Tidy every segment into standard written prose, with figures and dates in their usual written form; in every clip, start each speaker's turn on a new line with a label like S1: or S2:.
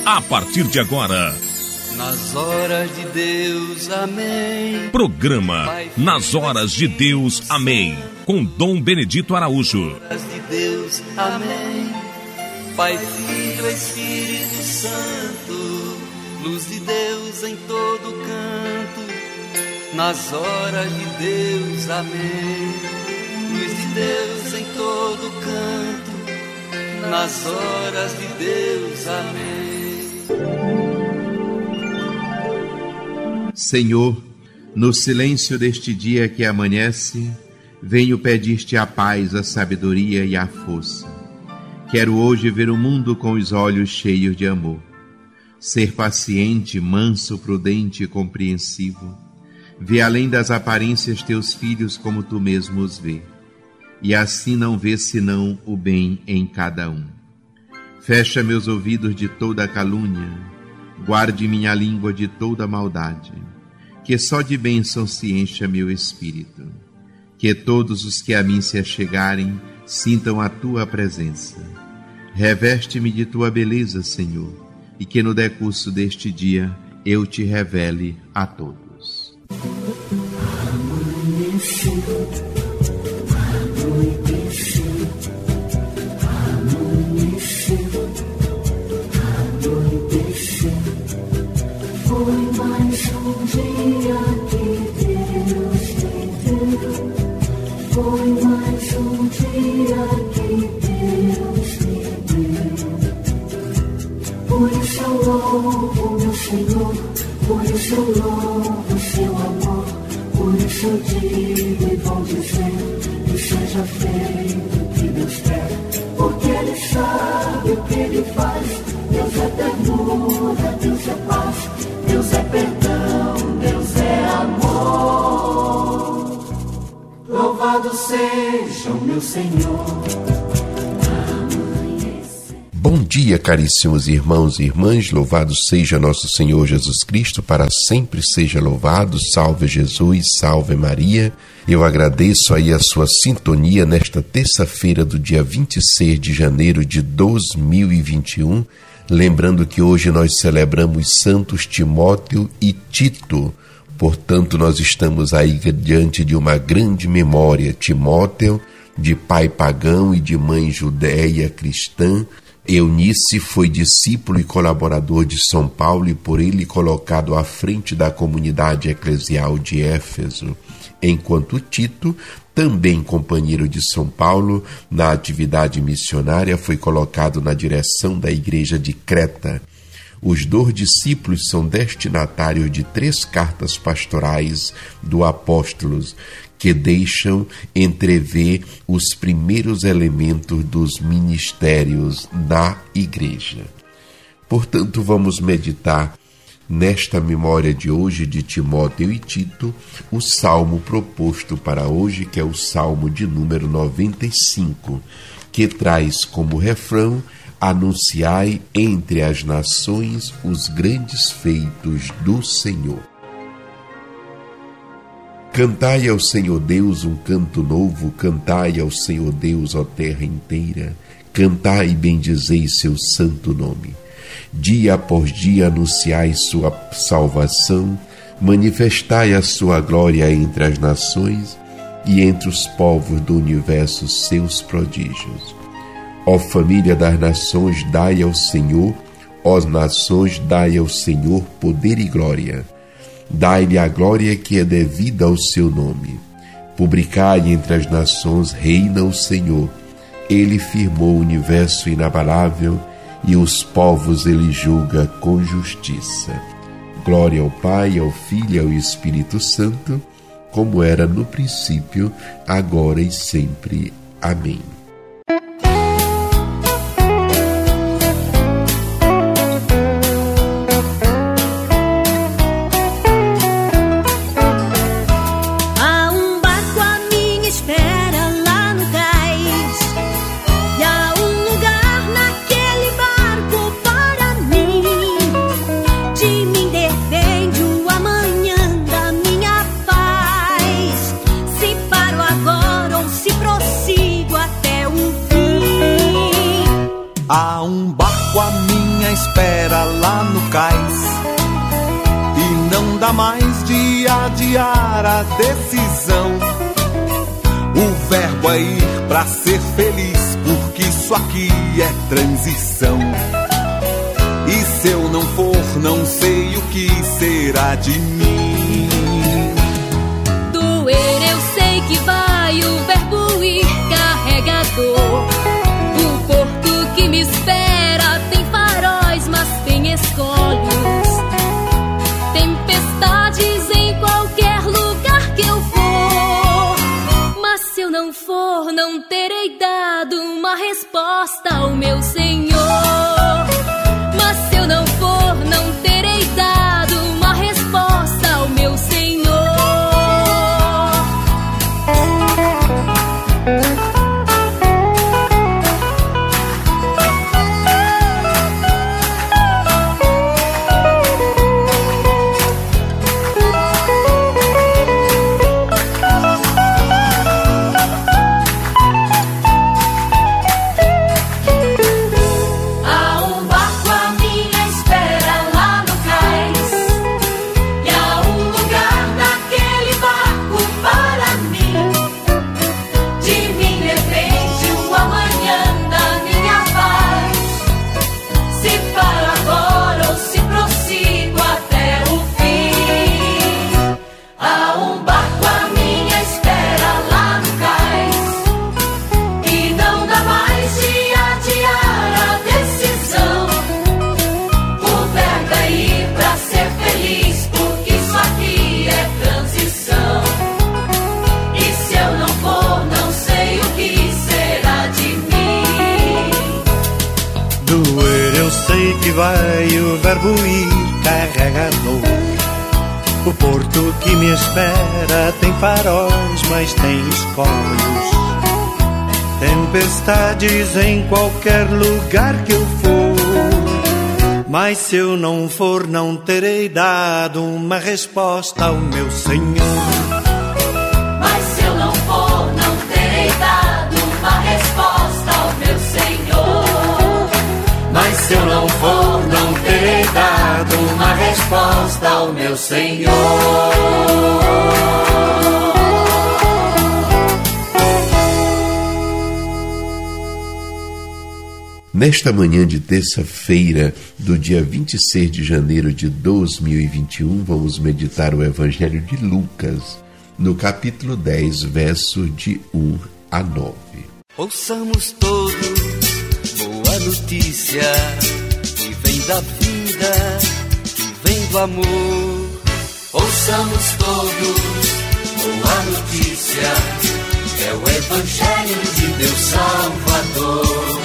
S1: a partir de agora.
S2: Nas horas de Deus, amém.
S1: Programa Nas Horas de Deus, amém. Com Dom Benedito Araújo.
S2: Nas horas de Deus, amém. Pai, Filho, Espírito Santo, luz de Deus em todo canto. Nas horas de Deus, amém. Luz de Deus em todo canto. Nas horas de Deus, amém.
S3: Senhor, no silêncio deste dia que amanhece, venho pedir-te a paz, a sabedoria e a força. Quero hoje ver o mundo com os olhos cheios de amor. Ser paciente, manso, prudente e compreensivo. Ver além das aparências teus filhos como tu mesmo os vê. E assim não ver senão o bem em cada um. Fecha meus ouvidos de toda calúnia. Guarde minha língua de toda maldade. Que só de bênção se encha meu espírito. Que todos os que a mim se achegarem sintam a tua presença. Reveste-me de tua beleza, Senhor, e que no decurso deste dia eu te revele a todos.
S4: Foi mais um dia que Deus me deu. Foi mais um dia que Deus me deu. Por isso eu louvo meu Senhor, por isso eu louvo seu amor. Por isso eu digo e vou dizer que seja feito o que Deus quer. Porque Ele sabe o que Ele faz. Deus é ternura, Deus é paz. Deus é perdão, Deus é amor. Louvado seja o meu Senhor.
S5: Bom dia, caríssimos irmãos e irmãs, louvado seja nosso Senhor Jesus Cristo, para sempre seja louvado, salve Jesus, salve Maria. Eu agradeço aí a sua sintonia nesta terça-feira do dia 26 de janeiro de 2021, lembrando que hoje nós celebramos santos Timóteo e Tito. Portanto, nós estamos aí diante de uma grande memória. Timóteo, de pai pagão e de mãe judeia cristã. Eunice foi discípulo e colaborador de São Paulo e por ele colocado à frente da comunidade eclesial de Éfeso. Enquanto Tito, também companheiro de São Paulo na atividade missionária, foi colocado na direção da igreja de Creta. Os 2 discípulos são destinatários de 3 cartas pastorais do apóstolo, que deixam entrever os primeiros elementos dos ministérios da igreja. Portanto, vamos meditar nesta memória de hoje de Timóteo e Tito, o salmo proposto para hoje, que é o salmo de número 95, que traz como refrão: anunciai entre as nações os grandes feitos do Senhor. Cantai ao Senhor Deus um canto novo, cantai ao Senhor Deus, ó terra inteira, cantai e bendizei seu santo nome. Dia após dia anunciai sua salvação, manifestai a sua glória entre as nações e entre os povos do universo seus prodígios. Ó família das nações, dai ao Senhor, ó nações, dai ao Senhor poder e glória. Dai-lhe a glória que é devida ao seu nome. Publicai entre as nações, reina o Senhor. Ele firmou o universo inabalável e os povos ele julga com justiça. Glória ao Pai, ao Filho e ao Espírito Santo, como era no princípio, agora e sempre. Amém.
S6: Se paro agora ou se prossigo até barco à minha espera lá no cais, e não dá mais de adiar a decisão. O verbo é ir pra ser feliz, porque isso aqui é transição. E se eu não for, não sei o que será de mim.
S7: Doer eu sei que vai, o verbo ir carregador. O porto que me espera tem faróis, mas tem escolhos. Tempestades em qualquer lugar que eu for. Mas se eu não for, não terei dado uma resposta ao meu Senhor. Mas se eu não for, não terei dado uma resposta ao meu Senhor.
S8: Vai o verbo ir carregador. O porto que me espera tem faróis, mas tem escolhos. Tempestades em qualquer lugar que eu for. Mas se eu não for, não terei dado uma resposta ao meu Senhor.
S7: Mas se eu não for, não terei dado uma resposta ao meu Senhor.
S6: Mas se eu não for, não terei dado uma resposta ao meu Senhor.
S5: Nesta manhã de terça-feira, do dia 26 de janeiro de 2021, vamos meditar o Evangelho de Lucas, no capítulo 10, verso de 1 a 9.
S2: Ouçamos todos boa notícia que vem da vida, que vem do amor. Ouçamos todos boa notícia, é o Evangelho de Deus Salvador.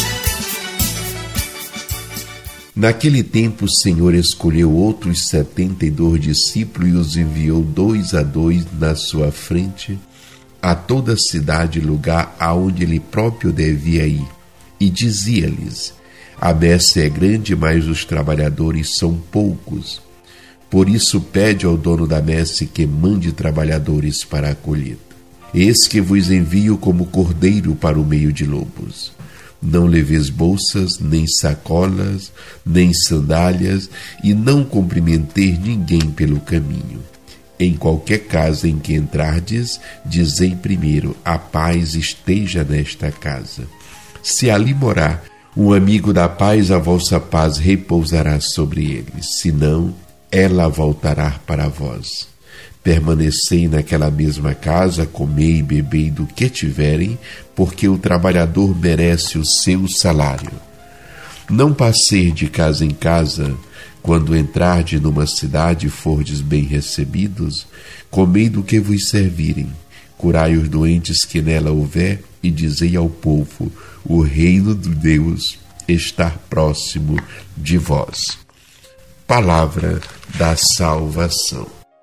S5: Naquele tempo o Senhor escolheu outros 72 discípulos e os enviou 2 a 2 na sua frente a toda a cidade e lugar aonde ele próprio devia ir. E dizia-lhes: a messe é grande, mas os trabalhadores são poucos. Por isso pede ao dono da messe que mande trabalhadores para a colheita. Eis que vos envio como cordeiro para o meio de lobos. Não leveis bolsas, nem sacolas, nem sandálias, e não cumprimenteis ninguém pelo caminho. Em qualquer casa em que entrardes, dizei primeiro: a paz esteja nesta casa. Se ali morar um amigo da paz, a vossa paz repousará sobre ele, senão ela voltará para vós. Permanecei naquela mesma casa, comei e bebei do que tiverem, porque o trabalhador merece o seu salário. Não passeis de casa em casa. Quando entrardes numa cidade e fordes bem recebidos, comei do que vos servirem, curai os doentes que nela houver, e dizei ao povo: o reino de Deus está próximo de vós. Palavra da salvação.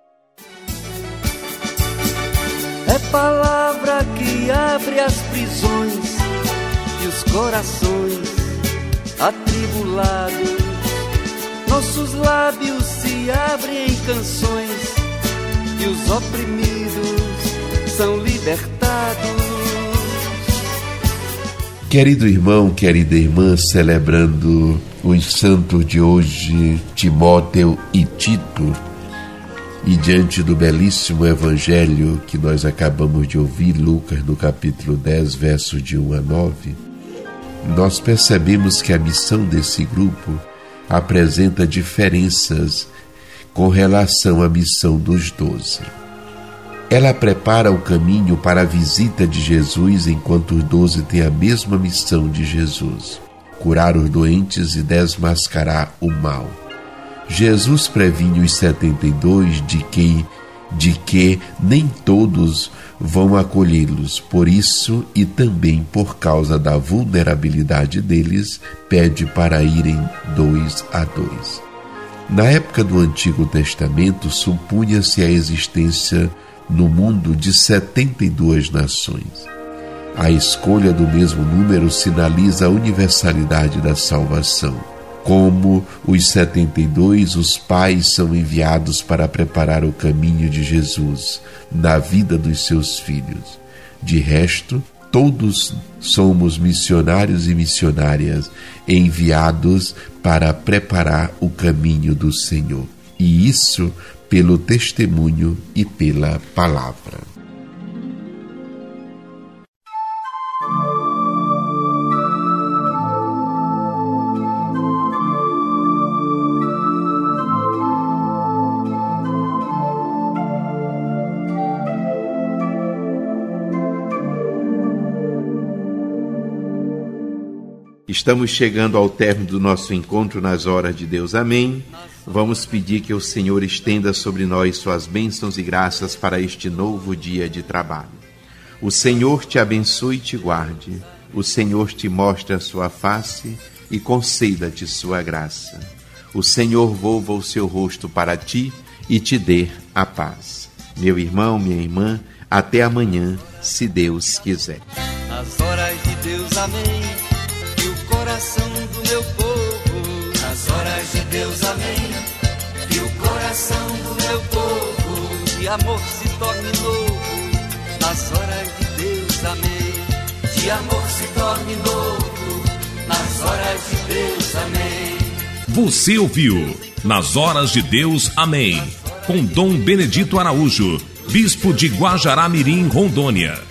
S2: É palavra que abre as prisões e os corações atribulados. Nossos lábios se abrem em canções e os oprimidos são libertados.
S5: Querido irmão, querida irmã, celebrando os santos de hoje, Timóteo e Tito, e diante do belíssimo evangelho que nós acabamos de ouvir, Lucas no capítulo 10, versos de 1 a 9, nós percebemos que a missão desse grupo apresenta diferenças com relação à missão dos 12. Ela prepara o caminho para a visita de Jesus, enquanto os 12 têm a mesma missão de Jesus: curar os doentes e desmascarar o mal. Jesus previne os 72 de que nem todos vão acolhê-los. Por isso, e também por causa da vulnerabilidade deles, pede para irem 2 a 2. Na época do Antigo Testamento, supunha-se a existência no mundo de 72 nações. A escolha do mesmo número sinaliza a universalidade da salvação. Como os 72, os pais são enviados para preparar o caminho de Jesus na vida dos seus filhos. De resto, todos somos missionários e missionárias enviados para preparar o caminho do Senhor. E isso pelo testemunho e pela palavra.
S3: Estamos chegando ao término do nosso encontro nas horas de Deus. Amém. Vamos pedir que o Senhor estenda sobre nós suas bênçãos e graças para este novo dia de trabalho. O Senhor te abençoe e te guarde. O Senhor te mostre a sua face e conceda-te sua graça. O Senhor volva o seu rosto para ti e te dê a paz. Meu irmão, minha irmã, até amanhã, se Deus quiser.
S2: Nas horas de Deus, amém. Coração do meu povo, nas horas de Deus, amém. Que o coração do meu povo de amor se torne novo, nas horas de Deus, amém. De amor se torne novo, nas horas de Deus, amém.
S1: Você ouviu Nas Horas de Deus, amém, com Dom Benedito Araújo, bispo de Guajará-Mirim, Rondônia.